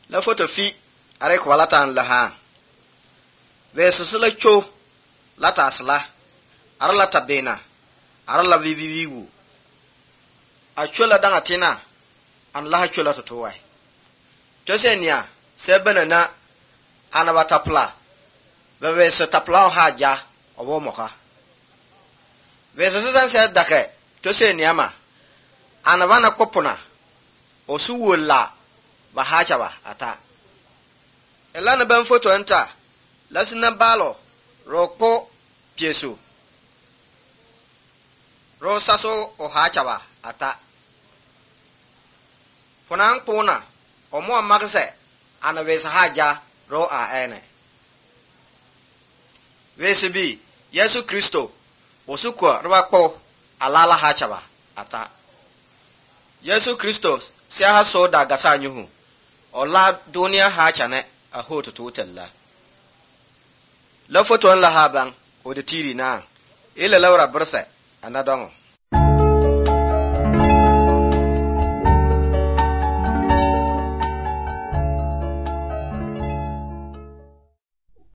la foto fi are ko walatan la ha vesesla cho lata asla ar lata bena ar la viviwu a chola danga tina an la chola to wai to senia sebana na anabata pla bebe se tapla haja obo moka vesese se dake to senia ma anabana kopuna osuwola ba haja ba ata elana ban foto enta lasina balo roko piesu ro saso o haja ba ata ponan pona o mo magse ana wesa haja ro a ene wesibi Yesu Kristo osukwa roba kpo alala haja ba ata Yesu Kristo sia ha so da gasa nyuhu ola dunia ha chane a hoto tutella la foto la haban o de tiri na ila laura bursa anadongo